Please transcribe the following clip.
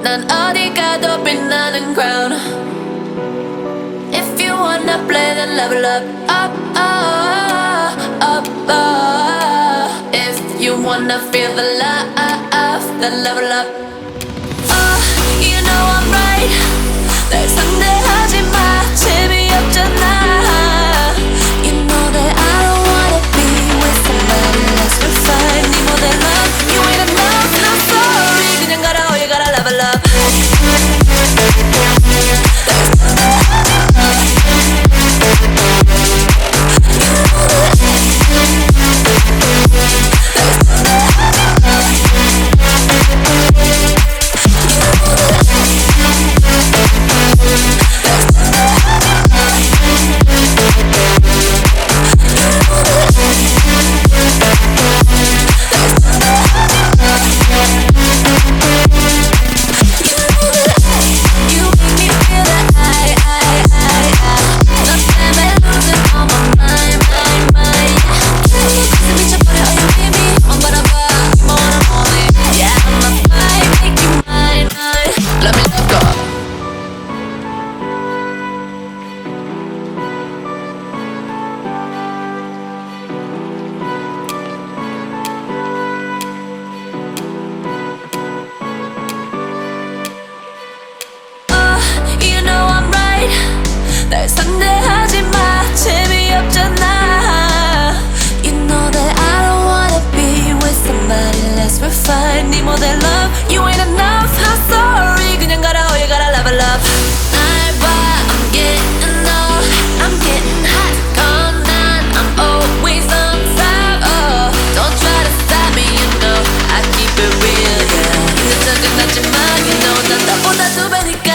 난 어디 가도 빛나는 crown. If you wanna play then level up, up, up, up, up. If you wanna feel the love, then level up. Oh, you know I'm right. 날 상대하지 마, 재미없잖아. You know that I don't wanna be with somebody less refined. 네 모델 love, you ain't enough, not sorry. 그냥 가라, oh you gotta level up. 날 상대하지 마, 재미없잖아. You know that I don't wanna be with somebody less refined. 네 모델 love, you ain't enough, I'm sorry. 그냥 가라, oh you gotta level up. 날 봐, I'm getting old, I'm getting hot. 난 I'm always on top. Oh, don't try to stop me, you know I keep it real, yeah. 근데 끝났지만, you know 난 너보다 두 배니까.